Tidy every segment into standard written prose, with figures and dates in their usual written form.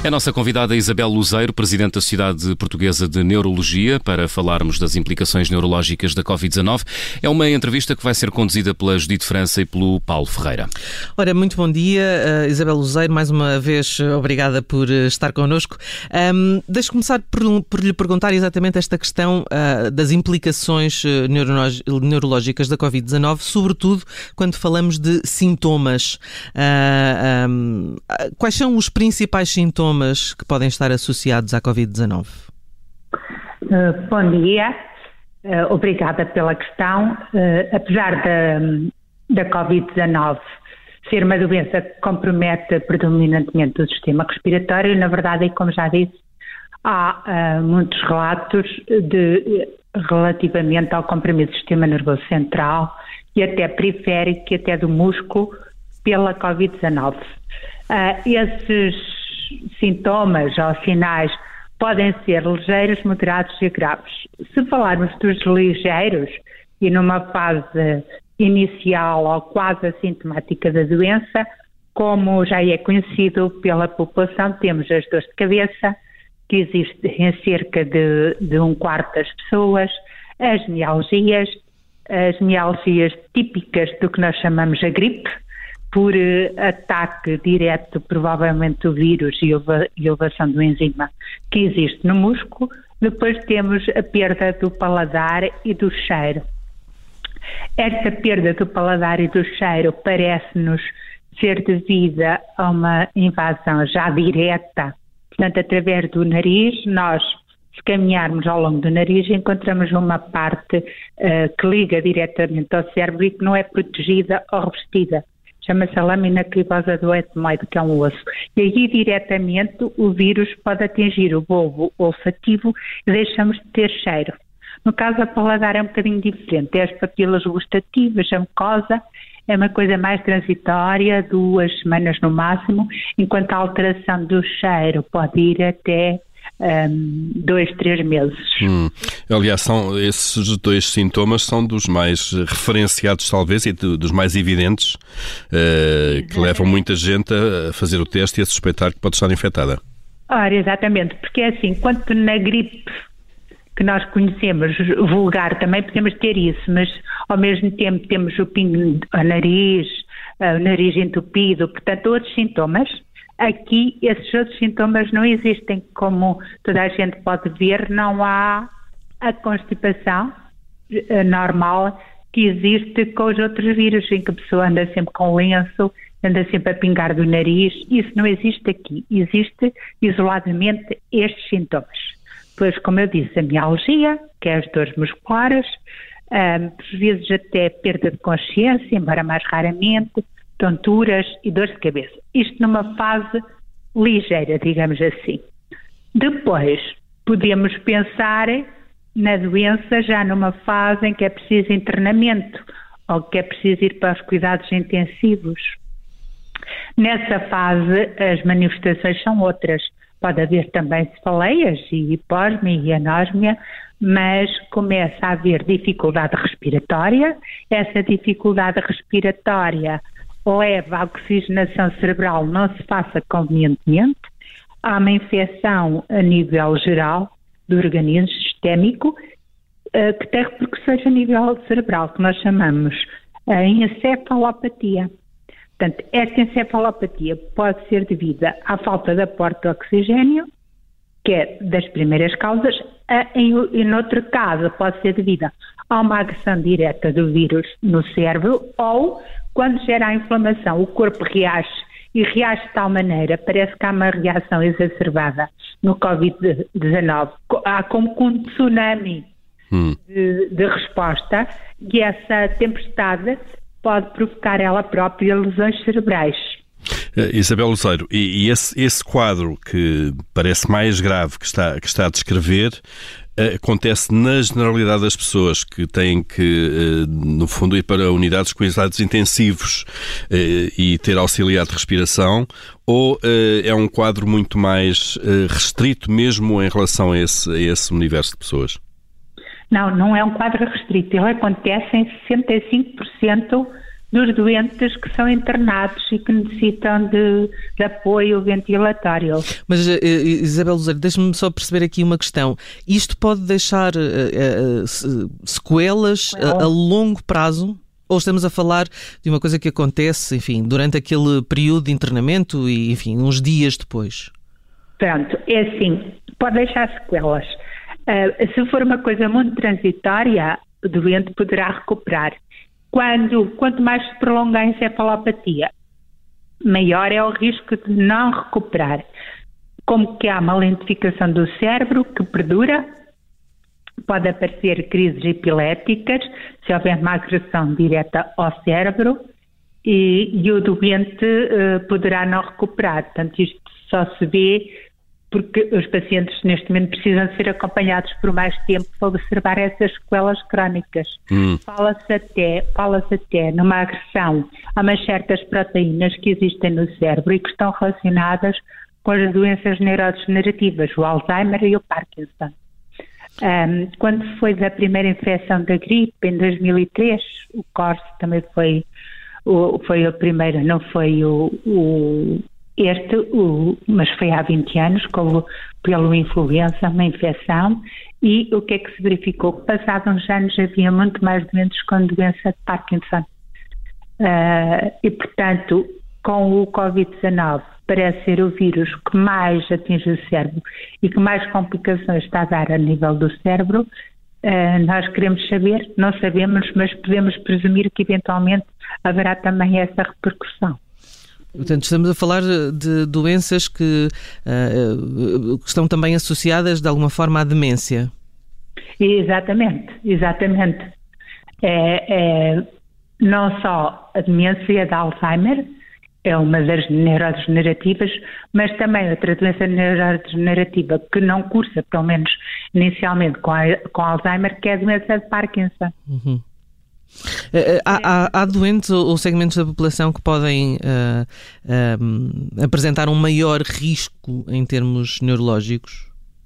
É a nossa convidada Isabel Luzeiro, Presidente da Sociedade Portuguesa de Neurologia, para falarmos das implicações neurológicas da Covid-19. É uma entrevista que vai ser conduzida pela Judite França e pelo Paulo Ferreira. Ora, muito bom dia, Isabel Luzeiro, mais uma vez obrigada por estar connosco. Deixe-me começar por lhe perguntar exatamente esta questão das implicações neurológicas da Covid-19, sobretudo quando falamos de sintomas. Quais são os principais sintomas que podem estar associados à Covid-19? Bom dia, obrigada pela questão. Apesar da Covid-19 ser uma doença que compromete predominantemente o sistema respiratório, na verdade, como já disse, há muitos relatos relativamente ao compromisso do sistema nervoso central e até periférico e até do músculo pela Covid-19. Esses sintomas ou sinais podem ser ligeiros, moderados e graves. Se falarmos dos ligeiros e numa fase inicial ou quase assintomática da doença, como já é conhecido pela população, temos as dores de cabeça, que existem em cerca de um quarto das pessoas, as mialgias típicas do que nós chamamos a gripe, por ataque direto, provavelmente, do vírus e elevação do enzima que existe no músculo. Depois temos a perda do paladar e do cheiro. Esta perda do paladar e do cheiro parece-nos ser devida a uma invasão já direta, portanto, através do nariz. Nós, se caminharmos ao longo do nariz, encontramos uma parte que liga diretamente ao cérebro e que não é protegida ou revestida. Chama-se a lâmina cribosa do etmoide, que é um osso. E aí, diretamente, o vírus pode atingir o bulbo olfativo e deixamos de ter cheiro. No caso, a paladar é um bocadinho diferente. É as papilas gustativas, a mucosa, é uma coisa mais transitória, 2 semanas no máximo, enquanto a alteração do cheiro pode ir até 2, 3 meses. Aliás, esses 2 sintomas são dos mais referenciados, talvez, e dos mais evidentes, que levam muita gente a fazer o teste e a suspeitar que pode estar infectada. Ora, exatamente, porque é assim, enquanto na gripe que nós conhecemos, vulgar, também podemos ter isso, mas ao mesmo tempo temos o pingo ao nariz, o nariz entupido, portanto, outros sintomas. Aqui, esses outros sintomas não existem, como toda a gente pode ver, não há a constipação normal que existe com os outros vírus, em que a pessoa anda sempre com lenço, anda sempre a pingar do nariz. Isso não existe aqui, existe isoladamente estes sintomas. Pois, como eu disse, a mialgia, que é as dores musculares, por vezes até perda de consciência, embora mais raramente, tonturas e dores de cabeça. Isto numa fase ligeira, digamos assim. Depois, podemos pensar na doença já numa fase em que é preciso internamento ou que é preciso ir para os cuidados intensivos. Nessa fase, as manifestações são outras. Pode haver também cefaleias e hiposmia e anósmia, mas começa a haver dificuldade respiratória. Essa dificuldade respiratória leva à oxigenação cerebral, não se faça convenientemente. Há uma infecção a nível geral do organismo sistémico que tem repercussões a nível cerebral, que nós chamamos a encefalopatia. Portanto, esta encefalopatia pode ser devida à falta de aporte de oxigênio, que é das primeiras causas, e noutro caso pode ser devida a uma agressão direta do vírus no cérebro, ou quando gera a inflamação, o corpo reage e reage de tal maneira, parece que há uma reação exacerbada no Covid-19. Há como um tsunami de resposta, e essa tempestade pode provocar ela própria lesões cerebrais. Isabel Luzeiro, e esse quadro que parece mais grave que está a descrever acontece na generalidade das pessoas que têm que, no fundo, ir para unidades de cuidados intensivos e ter auxiliar de respiração, ou é um quadro muito mais restrito mesmo em relação a esse universo de pessoas? Não é um quadro restrito. Ele acontece em 65% dos doentes que são internados e que necessitam de apoio ventilatório. Mas, Isabel Louzeiro, deixa-me só perceber aqui uma questão. Isto pode deixar sequelas a longo prazo? Ou estamos a falar de uma coisa que acontece, enfim, durante aquele período de internamento e, enfim, uns dias depois? Pronto, é assim, pode deixar sequelas. Se for uma coisa muito transitória, o doente poderá recuperar. Quanto mais se prolonga a encefalopatia, maior é o risco de não recuperar. Como que há uma lentificação do cérebro que perdura, pode aparecer crises epiléticas, se houver uma agressão direta ao cérebro, e o doente poderá não recuperar. Portanto, isto só se vê porque os pacientes neste momento precisam ser acompanhados por mais tempo para observar essas sequelas crónicas. Fala-se até numa agressão a umas certas proteínas que existem no cérebro e que estão relacionadas com as doenças neurodegenerativas, o Alzheimer e o Parkinson. Quando foi a primeira infecção da gripe, em 2003, o CORS também foi a primeira, não foi mas foi há 20 anos, pelo influenza, uma infecção, e o que é que se verificou? Passados uns anos havia muito mais doentes com doença de Parkinson. E, portanto, com o Covid-19, parece ser o vírus que mais atinge o cérebro e que mais complicações está a dar a nível do cérebro. Nós queremos saber, não sabemos, mas podemos presumir que eventualmente haverá também essa repercussão. Portanto, estamos a falar de doenças que estão também associadas de alguma forma à demência. Exatamente. Não só a demência de Alzheimer, é uma das neurodegenerativas, mas também outra doença neurodegenerativa que não cursa, pelo menos inicialmente, com Alzheimer, que é a doença de Parkinson. Uhum. Há doentes ou segmentos da população que podem apresentar um maior risco em termos neurológicos?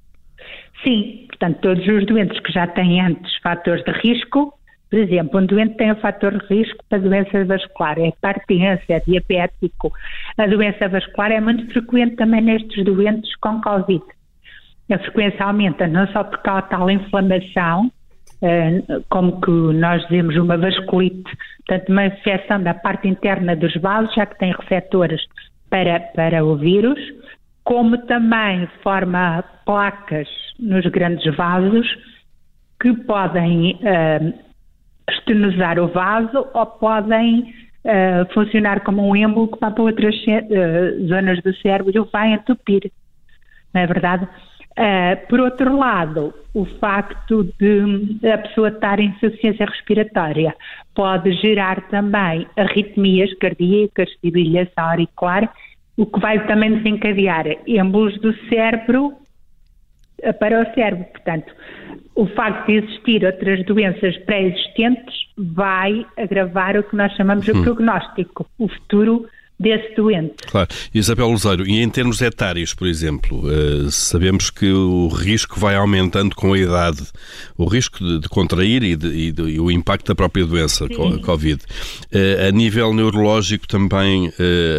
Sim, portanto, todos os doentes que já têm antes fatores de risco, por exemplo, um doente tem um fator de risco para doença vascular, é hipertenso, é diabético. A doença vascular é muito frequente também nestes doentes com Covid. A frequência aumenta não só porque há tal inflamação, como que nós dizemos uma vasculite, portanto uma infecção da parte interna dos vasos, já que tem receptores para o vírus, como também forma placas nos grandes vasos que podem estenosar o vaso ou podem funcionar como um êmbolo que vai para outras zonas do cérebro e o vai entupir, não é verdade? Por outro lado, o facto de a pessoa estar em insuficiência respiratória pode gerar também arritmias cardíacas, fibrilação auricular, o que vai também desencadear êmbolos do cérebro para o cérebro. Portanto, o facto de existir outras doenças pré-existentes vai agravar o que nós chamamos de prognóstico, o futuro desse doente. Claro. Isabel Louzeiro, e em termos etários, por exemplo, sabemos que o risco vai aumentando com a idade, o risco de contrair e o impacto da própria doença, a Covid. A nível neurológico também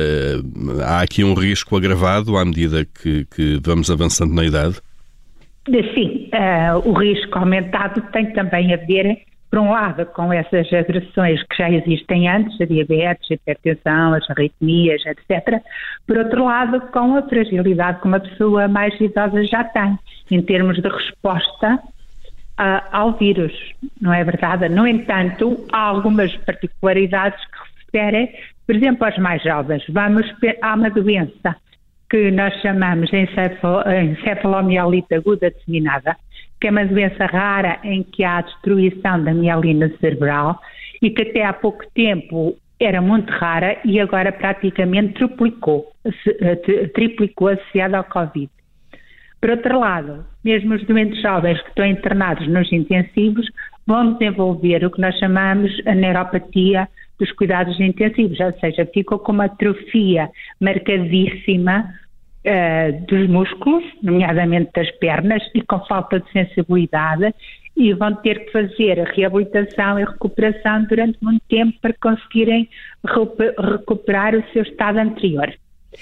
há aqui um risco agravado à medida que vamos avançando na idade? Sim, o risco aumentado tem também a ver, por um lado, com essas agressões que já existem antes, a diabetes, a hipertensão, as arritmias, etc. Por outro lado, com a fragilidade que uma pessoa mais idosa já tem, em termos de resposta ao vírus, não é verdade? No entanto, há algumas particularidades que referem, por exemplo, aos mais jovens. Há uma doença que nós chamamos de encefalomielite aguda disseminada, que é uma doença rara em que há destruição da mielina cerebral e que até há pouco tempo era muito rara e agora praticamente triplicou associada ao Covid. Por outro lado, mesmo os doentes jovens que estão internados nos intensivos vão desenvolver o que nós chamamos a neuropatia dos cuidados intensivos, ou seja, ficam com uma atrofia marcadíssima dos músculos, nomeadamente das pernas, e com falta de sensibilidade e vão ter que fazer a reabilitação e recuperação durante muito tempo para conseguirem recuperar o seu estado anterior.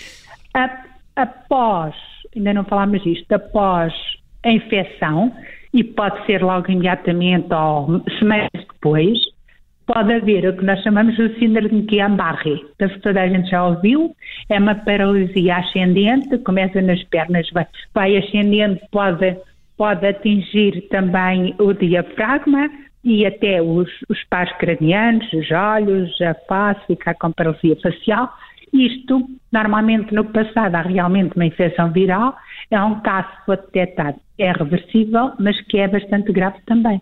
Após, ainda não falámos disto, após a infecção, e pode ser logo imediatamente ou semanas depois, pode haver o que nós chamamos de síndrome de Guillain-Barré. Penso que toda a gente já ouviu. É uma paralisia ascendente, começa nas pernas, vai ascendendo, pode atingir também o diafragma e até os pares cranianos, os olhos, a face, ficar com paralisia facial. Isto, normalmente no passado, há realmente uma infecção viral, é um caso que foi detectado, é reversível, mas que é bastante grave também.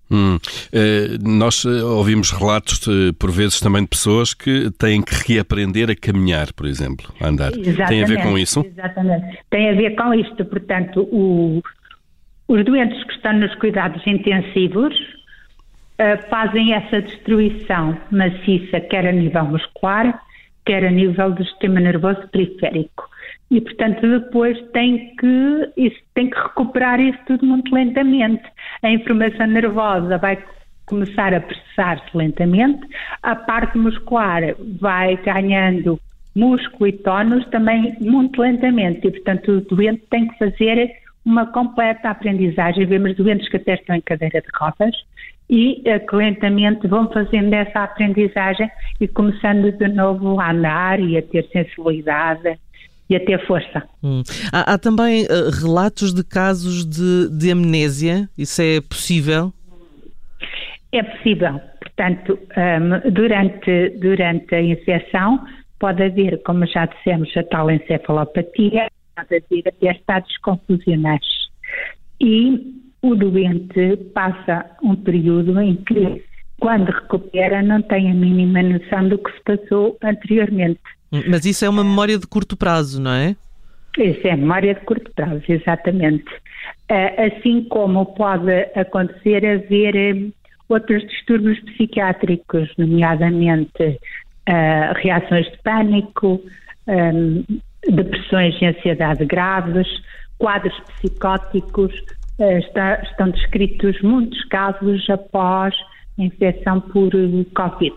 Nós ouvimos relatos, por vezes, também de pessoas que têm que reaprender a caminhar, por exemplo, a andar. Exatamente, tem a ver com isso? Exatamente. Tem a ver com isto. Portanto, os doentes que estão nos cuidados intensivos fazem essa destruição maciça, quer a nível muscular, quer a nível do sistema nervoso periférico. E, portanto, depois tem que recuperar isso tudo muito lentamente. A inflamação nervosa vai começar a processar-se lentamente, a parte muscular vai ganhando músculo e tónus também muito lentamente. E, portanto, o doente tem que fazer uma completa aprendizagem. Vemos doentes que até estão em cadeira de rodas e que lentamente vão fazendo essa aprendizagem e começando de novo a andar e a ter sensibilidade e a ter força. Há também relatos de casos de amnésia. Isso é possível? É possível. Portanto, durante a infecção pode haver, como já dissemos, a tal encefalopatia, pode haver até estados confusionais. E o doente passa um período em que, quando recupera, não tem a mínima noção do que se passou anteriormente. Mas isso é uma memória de curto prazo, não é? Isso é memória de curto prazo, exatamente. Assim como pode acontecer haver outros distúrbios psiquiátricos, nomeadamente reações de pânico, depressões e ansiedade graves, quadros psicóticos. Estão descritos muitos casos após a infecção por Covid.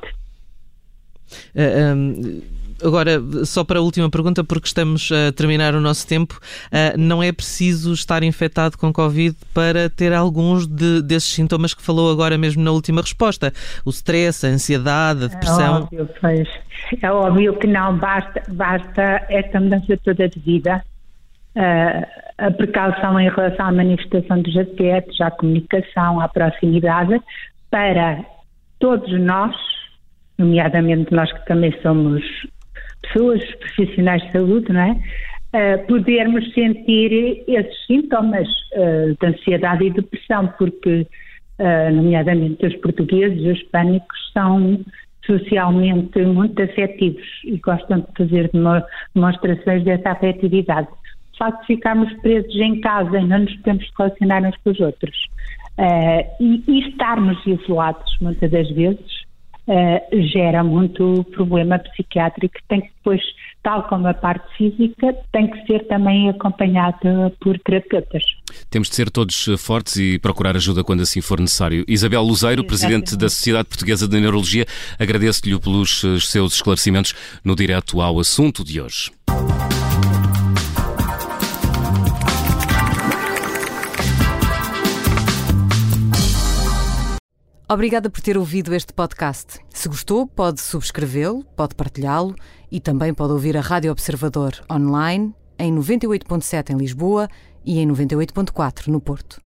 Agora, só para a última pergunta, porque estamos a terminar o nosso tempo, não é preciso estar infectado com Covid para ter alguns desses sintomas que falou agora mesmo na última resposta? O stress, a ansiedade, a depressão? É óbvio que não basta esta mudança toda de vida, a precaução em relação à manifestação dos afetos, à comunicação, à proximidade, para todos nós, nomeadamente nós que também somos pessoas, profissionais de saúde, não é? Podermos sentir esses sintomas de ansiedade e depressão, porque, nomeadamente os portugueses, os hispânicos, são socialmente muito afetivos e gostam de fazer demonstrações dessa afetividade. O facto de ficarmos presos em casa e não nos podemos relacionar uns com os outros e estarmos isolados muitas das vezes gera muito problema psiquiátrico que tem que depois, tal como a parte física, tem que ser também acompanhada por terapeutas. Temos de ser todos fortes e procurar ajuda quando assim for necessário. Isabel Luzeiro, Presidente da Sociedade Portuguesa de Neurologia, agradeço-lhe pelos seus esclarecimentos no Direto ao Assunto de hoje. Obrigada por ter ouvido este podcast. Se gostou, pode subscrevê-lo, pode partilhá-lo e também pode ouvir a Rádio Observador online em 98.7 em Lisboa e em 98.4 no Porto.